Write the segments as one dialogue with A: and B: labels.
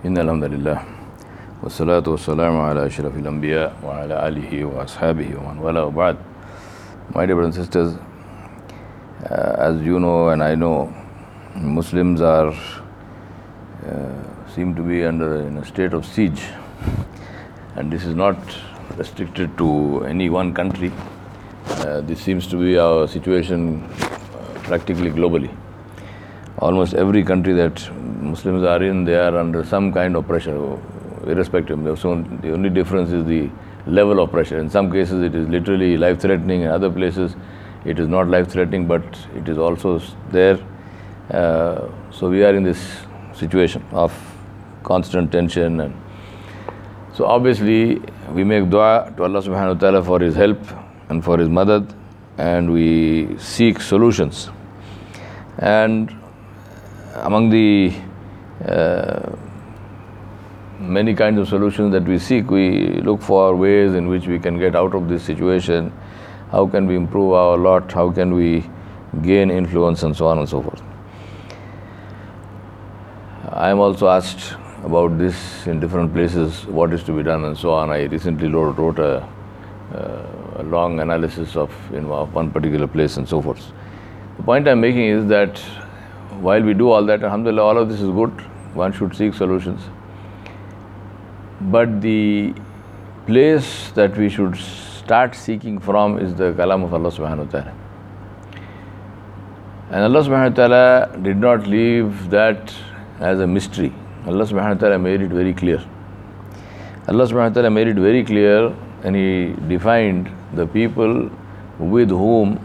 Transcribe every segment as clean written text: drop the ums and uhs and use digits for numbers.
A: إن الحمد لله والصلاة والسلام على أشرف الأنبياء وعلى آله وأصحابه ومن والاه وبعد. My dear brothers and sisters, as you know and I know, Muslims seem to be in a state of siege, and this is not restricted to any one country. This seems to be our situation practically globally. Almost every country that Muslims are in, they are under some kind of pressure, irrespective. So the only difference is the level of pressure. In some cases it is literally life-threatening, in other places it is not life-threatening, but it is also there. So we are in this situation of constant tension, and so obviously we make dua to Allah subhanahu wa ta'ala for His help and for His madad, and we seek solutions. And among the many kinds of solutions that we seek, we look for ways in which we can get out of this situation. How can we improve our lot? How can we gain influence, and so on and so forth. I am also asked about this in different places, what is to be done and so on. I recently wrote a long analysis of one particular place and so forth. The point I am making is that while we do all that, alhamdulillah, all of this is good. One should seek solutions. But the place that we should start seeking from is the kalam of Allah subhanahu wa ta'ala. And Allah subhanahu wa ta'ala did not leave that as a mystery. Allah subhanahu wa ta'ala made it very clear. Allah subhanahu wa ta'ala made it very clear, and He defined the people with whom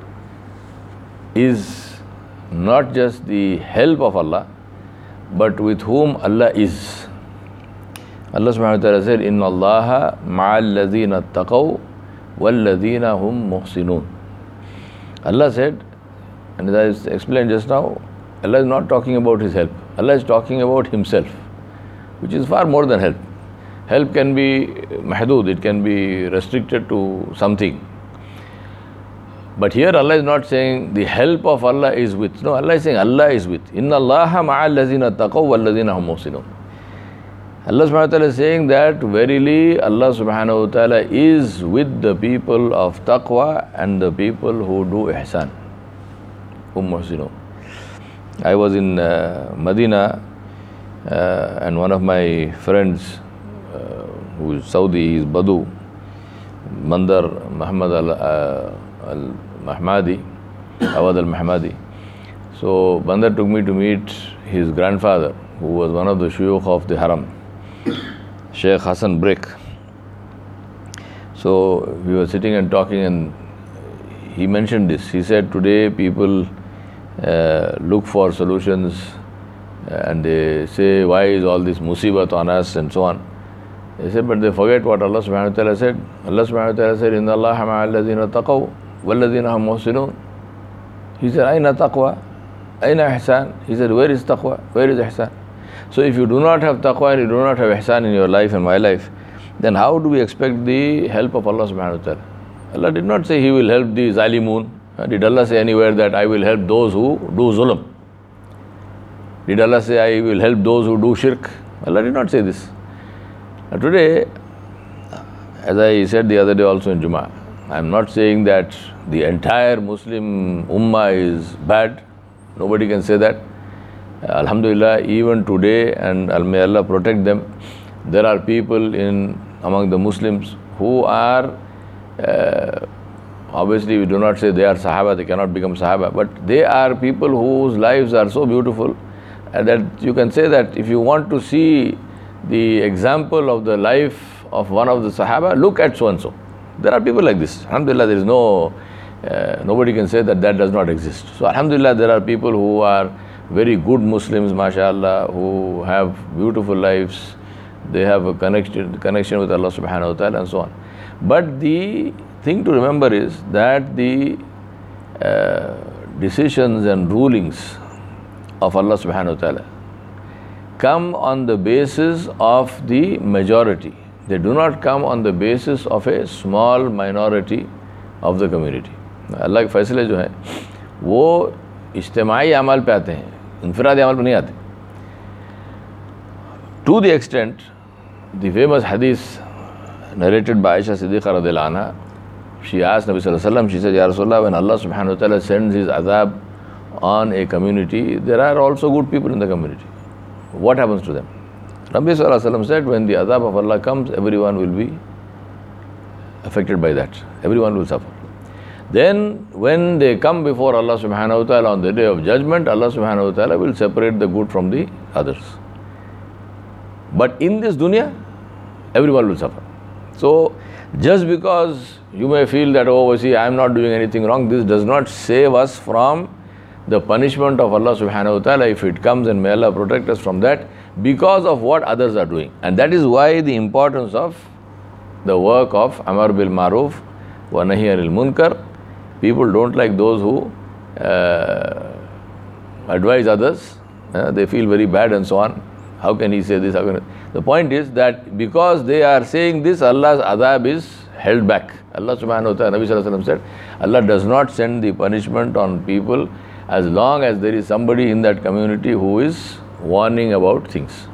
A: is not just the help of Allah, but with whom Allah is. Allah subhanahu wa ta'ala said, Inna Allaha ma'al ladhina taqaw wal ladhina hum muhsinun. Allah said, and as I explained just now, Allah is not talking about His help. Allah is talking about Himself, which is far more than help. Help can be mahdud, it can be restricted to something. But here Allah is not saying the help of Allah is with. No, Allah is saying Allah is with. Inna Allaha ma'al ladhina taqaw wal ladhina hum muhsinun. Allah subhanahu wa ta'ala is saying that verily Allah subhanahu wa ta'ala is with the people of taqwa and the people who do ihsan. Muhsinun. I was in Medina, and one of my friends who is Saudi, he is Badu, Mandar Muhammad al-Mahmadi, Awad al-Mahmadi. So Bandar took me to meet his grandfather, who was one of the shuyukh of the Haram, Sheikh Hassan Brick. So we were sitting and talking, and he mentioned this. He said, today people look for solutions, and they say, why is all this musibat on us, and so on. They said, but they forget what Allah subhanahu wa ta'ala said. Allah subhanahu wa ta'ala said, Inna Allaha ma'al ladhina taqaw wal ladhina hum muhsinun. He said, Aina taqwa? Aina ihsan? He said, where is taqwa? Where is ihsan? So if you do not have taqwa and you do not have ihsan in your life and my life, then how do we expect the help of Allah subhanahu wa ta'ala? Allah did not say He will help the zalimun. Did Allah say anywhere that I will help those who do zulm? Did Allah say I will help those who do shirk? Allah did not say this. Now today, as I said the other day also in Jummah, I am not saying that the entire Muslim ummah is bad. Nobody can say that. Alhamdulillah, even today, and may Allah protect them, there are people among the Muslims who are, obviously we do not say they are Sahaba, they cannot become Sahaba, but they are people whose lives are so beautiful that you can say that if you want to see the example of the life of one of the Sahaba, look at so and so. There are people like this. Alhamdulillah, there is nobody can say that does not exist. So Alhamdulillah, there are people who are very good Muslims, mashallah, who have beautiful lives. They have a connection with Allah subhanahu wa ta'ala and so on. But the thing to remember is that the decisions and rulings of Allah subhanahu wa ta'ala come on the basis of the majority. They do not come on the basis of a small minority of the community. अल्लाह के फैसले जो हैं वो इज्तिमाई अमल पे आते हैं, इनफरादी अमल पे नहीं आते. To the extent, the famous hadith narrated by Aisha Siddiqa radhiyallahu anha, she asked Nabi sallallahu alaihi wasallam, she said, Ya Rasulullah, when Allah subhanahu wa ta'ala sends his azab on a community, there are also good people in the community. What happens to them? Nabi sallallahu alaihi wasallam said, when the azab of Allah comes, everyone will be affected by that. Everyone will suffer. Then when they come before Allah subhanahu wa ta'ala on the day of judgment, Allah subhanahu wa ta'ala will separate the good from the others. But in this dunya, everyone will suffer. So just because you may feel that, oh, see, I am not doing anything wrong, this does not save us from the punishment of Allah subhanahu wa ta'ala if it comes, and may Allah protect us from that because of what others are doing. And that is why the importance of the work of Amar bil Maruf wa Nahi anil Munkar. People don't like those who advise others. They feel very bad and so on. How can he say this? The point is that because they are saying this, Allah's adab is held back. Allah subhanahu wa ta'ala, Nabi sallallahu alaihi wasallam said, Allah does not send the punishment on people as long as there is somebody in that community who is warning about things.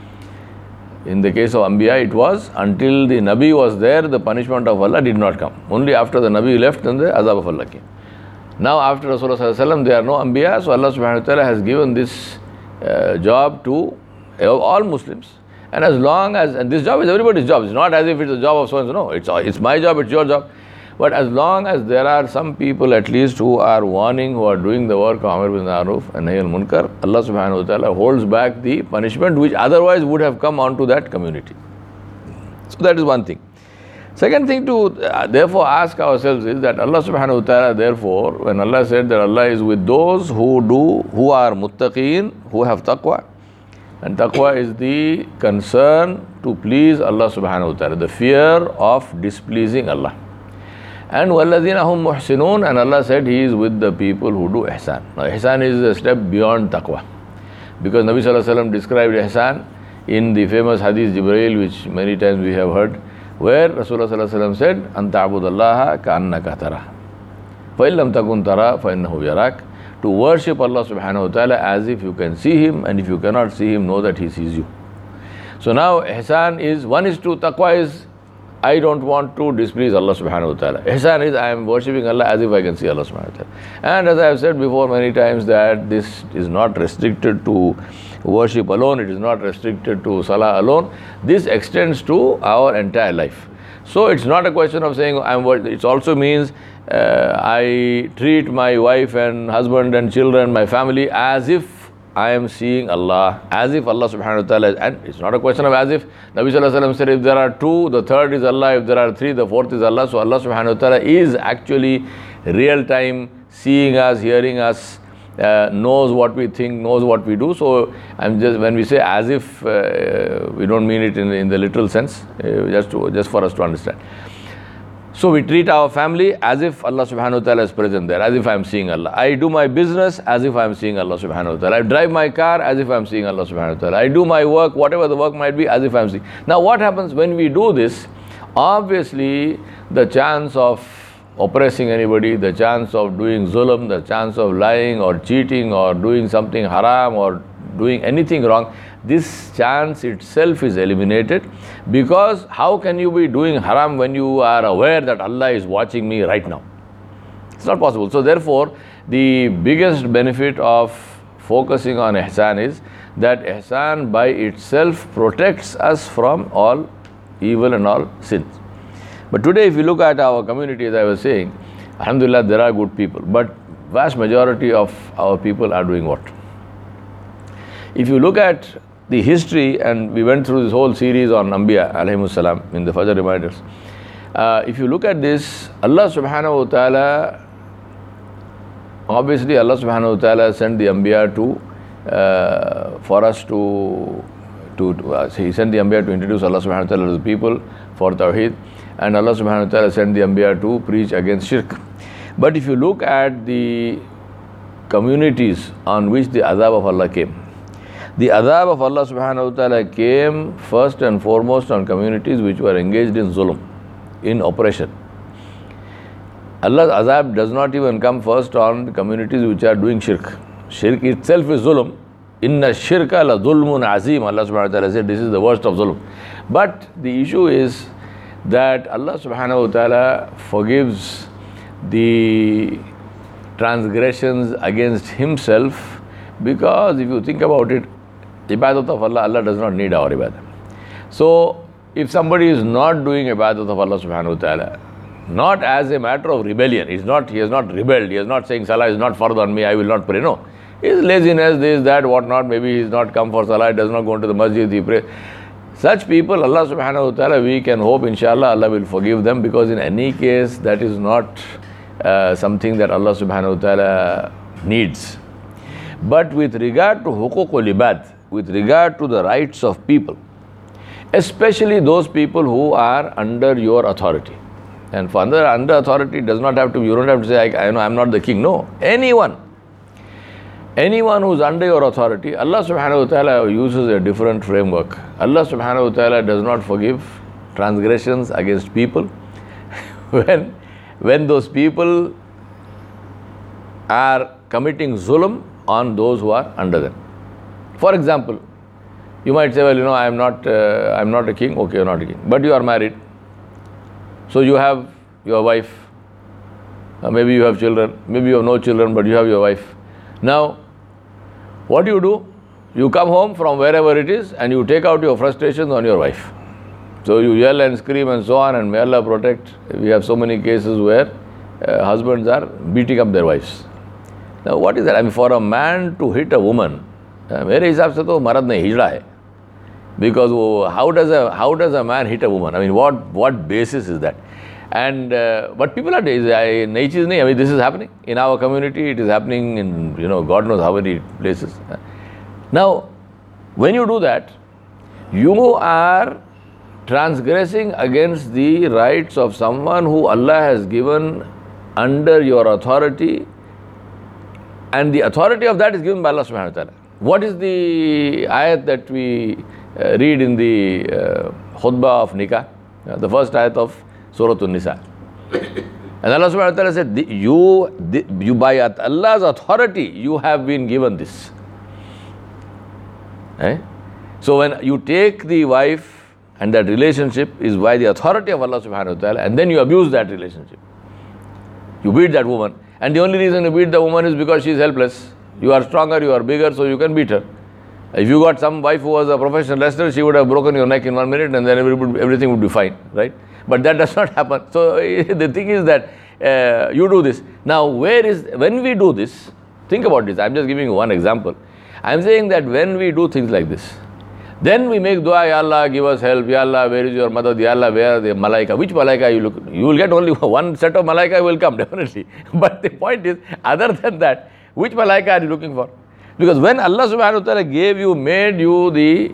A: In the case of Anbiya, it was until the Nabi was there, the punishment of Allah did not come. Only after the Nabi left, then the azab of Allah came. Now after Rasulullah sallallahu alaihi wasallam, there are no Anbiya, so Allah subhanahu wa ta'ala has given this job to all Muslims. And as long as, and this job is everybody's job, it's not as if it's the job of so-and-so, no, it's my job, it's your job. But as long as there are some people at least who are warning, who are doing the work of Amr bil Ma'ruf and Nahy al Munkar, Allah subhanahu wa ta'ala holds back the punishment which otherwise would have come onto that community. So that is one thing. Second thing to therefore ask ourselves is that Allah subhanahu wa ta'ala, therefore, when Allah said that Allah is with those who are muttaqeen, who have taqwa, and taqwa is the concern to please Allah subhanahu wa ta'ala, the fear of displeasing Allah. And وَالَّذِينَ هُمْ مُحْسِنُونَ, and Allah said He is with the people who do ihsan. Now ihsan is a step beyond taqwa. Because Nabi sallallahu alaihi wasallam described ihsan in the famous hadith Jibreel, which many times we have heard, where Rasulullah sallallahu alaihi wasallam said, أَن تَعْبُدَ اللَّهَ كَأَنَّكَ تَرَاهُ فَإِن لَمْ تَكُنْ تَرَاهُ فَإِنَّهُ يَرَاكَ. To worship Allah subhanahu wa ta'ala as if you can see Him, and if you cannot see Him, know that He sees you. So now ihsan is, one is to taqwa is, I don't want to displease Allah subhanahu wa ta'ala. Ihsan is, I am worshipping Allah as if I can see Allah subhanahu wa ta'ala. And as I have said before many times, that this is not restricted to worship alone, it is not restricted to salah alone. This extends to our entire life. So it's not a question of saying it also means I treat my wife and husband and children, my family, as if I am seeing Allah, as if Allah subhanahu wa ta'ala, and it's not a question of as if. Nabi sallallahu alaihi wasallam said, if there are two, the third is Allah, if there are three, the fourth is Allah. So Allah subhanahu wa ta'ala is actually real time seeing us, hearing us, knows what we think, knows what we do. So when we say as if, we don't mean it in the literal sense, just for us to understand. So we treat our family as if Allah subhanahu wa ta'ala is present there, as if I am seeing Allah. I do my business as if I am seeing Allah subhanahu wa ta'ala. I drive my car as if I am seeing Allah subhanahu wa ta'ala. I do my work, whatever the work might be, as if I am seeing. Now what happens when we do this? Obviously the chance of oppressing anybody, the chance of doing zulm, the chance of lying or cheating or doing something haram or doing anything wrong, this chance itself is eliminated, because how can you be doing haram when you are aware that Allah is watching me right now? It's not possible. So therefore, the biggest benefit of focusing on ihsan is that ihsan by itself protects us from all evil and all sins. But today if you look at our community, as I was saying, alhamdulillah, there are good people, but vast majority of our people are doing what? If you look at the history, and we went through this whole series on Anbiya alayhimus salam in the Fajr reminders. If you look at this, Allah subhanahu wa ta'ala, obviously Allah subhanahu wa ta'ala sent the Anbiya for us to He sent the Anbiya to introduce Allah subhanahu wa ta'ala to the people for Tawheed, and Allah subhanahu wa ta'ala sent the Anbiya to preach against shirk. But if you look at the communities on which the azab of Allah came, the azab of Allah subhanahu wa ta'ala came first and foremost on communities which were engaged in zulm, in oppression. Allah's azab does not even come first on communities which are doing shirk. Shirk itself is zulm, Inna shirka la zulmun azim. Allah subhanahu wa ta'ala said this is the worst of zulm. But the issue is that Allah subhanahu wa ta'ala forgives the transgressions against Himself, because if you think about it, ibadat of Allah, Allah does not need our ibadah. So if somebody is not doing ibadat of Allah subhanahu wa ta'ala, not as a matter of rebellion, he has not rebelled, he is not saying Salah is not fard on me, I will not pray. No. His laziness, this, that, what not, maybe he is not come for Salah, he does not go into the masjid, he prays. Such people, Allah subhanahu wa ta'ala, we can hope, inshallah, Allah will forgive them, because in any case, that is not something that Allah subhanahu wa ta'ala needs. But with regard to huququl ibad, with regard to the rights of people, especially those people who are under your authority. And for under authority, does not have to, you don't have to say, I know I'm not the king. No, anyone who's under your authority, Allah subhanahu wa ta'ala uses a different framework. Allah subhanahu wa ta'ala does not forgive transgressions against people when those people are committing zulm on those who are under them. For example, you might say, well, I'm not a king. Okay, you're not a king. But you are married. So you have your wife. Maybe you have children. Maybe you have no children, but you have your wife. Now, what do? You come home from wherever it is and you take out your frustrations on your wife. So you yell and scream and so on, and may Allah protect. We have so many cases where husbands are beating up their wives. Now what is that? I mean, for a man to hit a woman, मेरे हिसाब से तो मर्द ने हिजड़ा है. Because how does a man hit a woman? I mean, what basis is that? And but people are नई चीज़ नहीं. I mean, this is happening in our community. It is happening in God knows how many places. Now, when you do that, you are transgressing against the rights of someone who Allah has given under your authority, and the authority of that is given by Allah subhanahu wa ta'ala. What is the ayat that we read in the khutbah of nikah? The first ayat of Surah An-Nisa. And Allah subhanahu wa ta'ala said, you by Allah's authority, you have been given this. So when you take the wife, and that relationship is by the authority of Allah subhanahu wa ta'ala, and then you abuse that relationship. You beat that woman. And the only reason you beat the woman is because she is helpless. You are stronger, you are bigger, so you can beat her. If you got some wife who was a professional wrestler, she would have broken your neck in 1 minute, and then everything would be fine, right? But that does not happen. So the thing is that you do this. Now, when we do this, think about this. I'm just giving you one example. I'm saying that when we do things like this, then we make dua, Ya Allah, give us help, Ya Allah, where is your mother, Ya Allah, where are the malaika? Which malaika you look? You will get only one set of malaika will come, definitely. But the point is, other than that, which malaika are you looking for? Because when Allah subhanahu wa ta'ala made you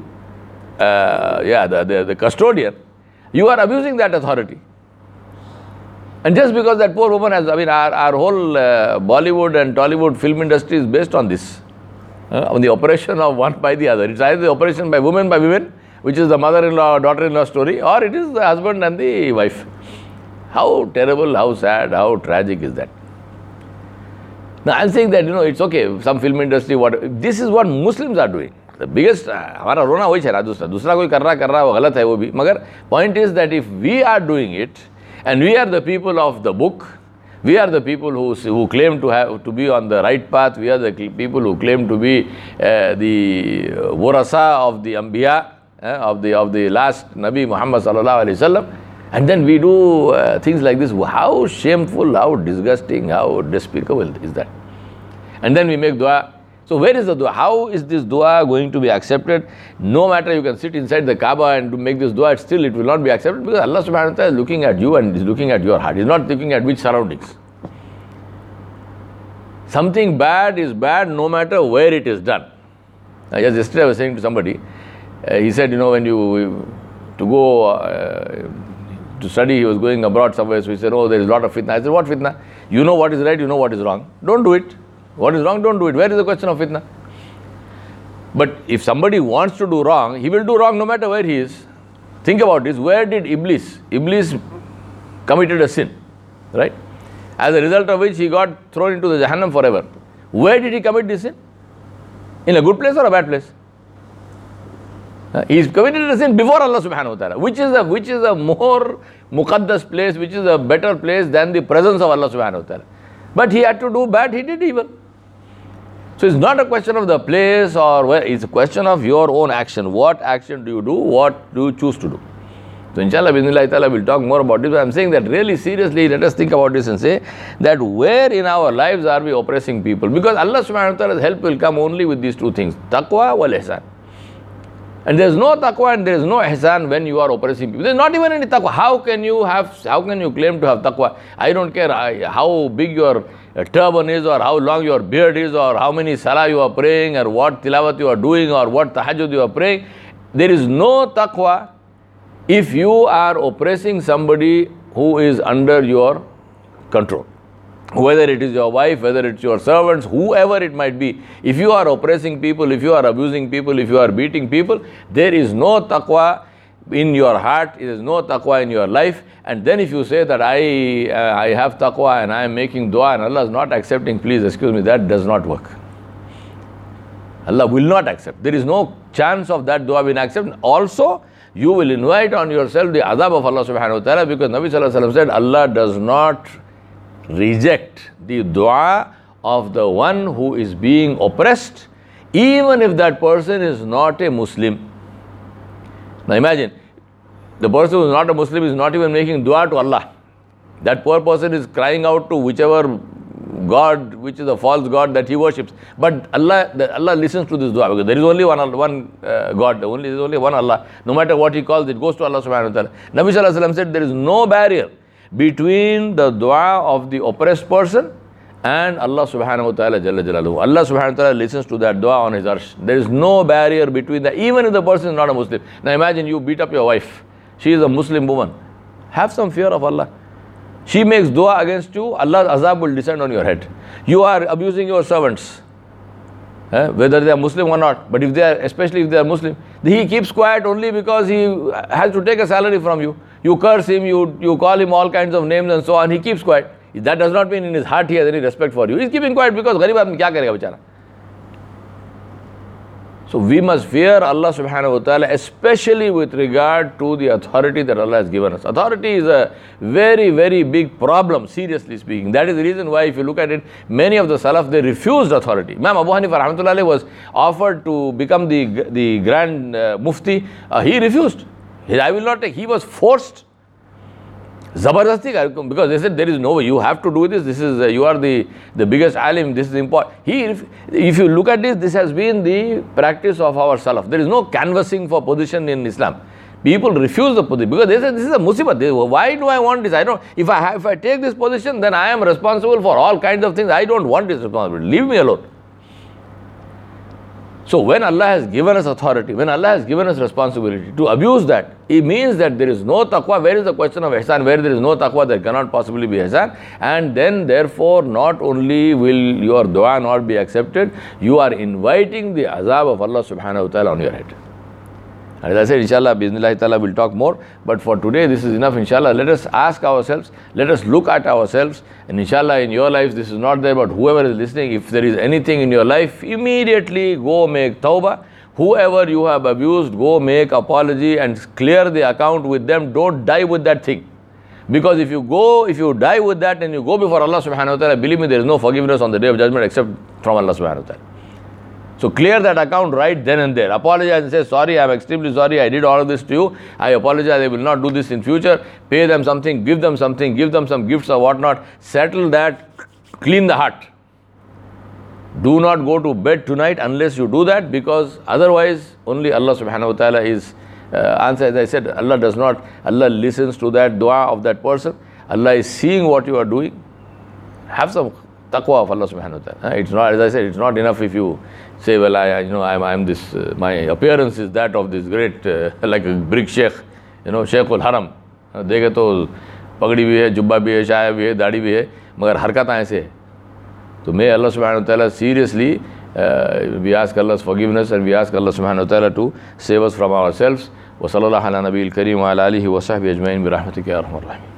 A: the custodian, you are abusing that authority. And just because that poor woman has, our whole Bollywood and Tollywood film industry is based on this. On the operation of one by the other. It's either the operation by women, which is the mother-in-law, daughter-in-law story, or it is the husband and the wife. How terrible, how sad, how tragic is that? Now I'm saying that, it's okay, some film industry, this is what Muslims are doing. The biggest, हमारा रोना वही है दूसरा कोई कर रहा वो गलत है वो भी. मगर point is that if we are doing it, and we are the people of the book, we are the people who claim to be on the right path. We are the people who claim to be the warasa of the Anbiya, of the last Nabi Muhammad sallallahu alaihi wasallam. And then we do things like this. How shameful, how disgusting, how despicable is that? And then we make dua. So where is the dua? How is this dua going to be accepted? No matter you can sit inside the Kaaba and to make this dua, it will not be accepted, because Allah subhanahu wa ta'ala is looking at you and is looking at your heart. He is not looking at which surroundings. Something bad is bad no matter where it is done. Just yesterday I was saying to somebody, he said, when you to go to study, he was going abroad somewhere, so he said, there is a lot of fitna. I said, what fitna? You know what is right, you know what is wrong. Don't do it. What is wrong, don't do it. Where is the question of fitna? But if somebody wants to do wrong, he will do wrong no matter where he is. Think about this. Where did Iblis committed a sin, right? As a result of which he got thrown into the Jahannam forever. Where did he commit this sin? In a good place or a bad place? He is committed a sin before Allah subhanahu wa ta'ala. Which is a more muqaddas place, which is a better place than the presence of Allah subhanahu wa ta'ala. But he had to do bad, he did evil. So it's not a question of the place or where, it's a question of your own action. What action do you do? What do you choose to do? So inshallah, bismillah ta'ala, we'll talk more about this. But I'm saying that really seriously, let us think about this and say that where in our lives are we oppressing people? Because Allah subhanahu wa ta'ala's help will come only with these two things, taqwa wal ihsan. And there is no taqwa and there is no ihsan when you are oppressing people. There is not even any taqwa. How can you claim to have taqwa? I don't care how big your turban is, or how long your beard is, or how many salah you are praying, or what tilawat you are doing, or what tahajjud you are praying. There is no taqwa if you are oppressing somebody who is under your control. Whether it is your wife, whether it's your servants, whoever it might be. If you are oppressing people, if you are abusing people, if you are beating people, there is no taqwa in your heart, there is no taqwa in your life. And then if you say that I have taqwa and I am making dua and Allah is not accepting, please excuse me, that does not work. Allah will not accept. There is no chance of that dua being accepted. Also, you will invite on yourself the azab of Allah subhanahu wa ta'ala, because Nabi sallallahu alaihi wasallam said, Allah does not reject the dua of the one who is being oppressed, even if that person is not a Muslim. Now imagine, the person who is not a Muslim is not even making dua to Allah. That poor person is crying out to whichever God, which is a false God that he worships. But Allah listens to this dua, because there is only one God, there is only one Allah. No matter what he calls, it goes to Allah subhanahu wa ta'ala. Nabi sallallahu alaihi wasallam said there is no barrier between the dua of the oppressed person and Allah subhanahu wa ta'ala jalla jalaluhu. Allah subhanahu wa ta'ala listens to that dua on his arsh. There is no barrier between that, even if the person is not a Muslim. Now imagine you beat up your wife. She is a Muslim woman. Have some fear of Allah. She makes dua against you, Allah's azab will descend on your head. You are abusing your servants, whether they are Muslim or not. But if they are, especially if they are Muslim, he keeps quiet only because he has to take a salary from you. You curse him, you call him all kinds of names and so on, he keeps quiet. That does not mean in his heart he has any respect for you. He is keeping quiet because garib aadmi kya karega bechara. So we must fear Allah subhanahu wa ta'ala, especially with regard to the authority that Allah has given us. Authority is a very, very big problem, seriously speaking. That is the reason why, if you look at it, many of the Salaf, they refused authority. Imam Abu Hanifa rahmatullahi was offered to become the grand mufti. He refused. I will not take. He was forced. Zabardasti, because they said there is no way, you have to do this, this is, you are the biggest alim, this is important. If you look at this has been the practice of our Salaf. There is no canvassing for position in Islam. People refuse the position because they say this is a musibah. Why do I want this? If I take this position, then I am responsible for all kinds of things. I don't want this responsibility. Leave me alone. So when Allah has given us authority, when Allah has given us responsibility, to abuse that, it means that there is no taqwa. Where is the question of ihsan? Where there is no taqwa, there cannot possibly be ihsan. And then therefore, not only will your dua not be accepted, you are inviting the azab of Allah subhanahu wa ta'ala on your head. As I said, inshallah, bismillah ta'ala, we'll talk more. But for today, this is enough, inshallah. Let us ask ourselves, let us look at ourselves. And inshallah, in your lives, this is not there, but whoever is listening, if there is anything in your life, immediately go make tawbah. Whoever you have abused, go make apology and clear the account with them. Don't die with that thing. Because if you die with that and you go before Allah subhanahu wa ta'ala, believe me, there is no forgiveness on the day of judgment except from Allah subhanahu wa ta'ala. So clear that account right then and there. Apologize and say, sorry, I am extremely sorry, I did all of this to you. I apologize, I will not do this in future. Pay them something, give them some gifts or whatnot. Settle that, clean the heart. Do not go to bed tonight unless you do that, because otherwise only Allah subhanahu wa ta'ala is answer. As I said, Allah listens to that dua of that person. Allah is seeing what you are doing. Have some taqwa of Allah subhanahu wa ta'ala. It's not, as I said, it's not enough if you say, well, I'm this, my appearance is that of this great, like a brick sheikh, Sheikh al-Haram. देखे तो पगड़ी भी है, जुब्बा भी है, शाया भी है, दाढ़ी भी है, मगर हरकत ऐसे है. So may Allah subhanahu wa ta'ala seriously, we ask Allah's forgiveness and we ask Allah subhanahu wa ta'ala to save us from ourselves. Wa sallallahu ala nabiyil kareem wa ala alihi wa sahbihi ajma'in bi rahmatika ya arhamar rahimin.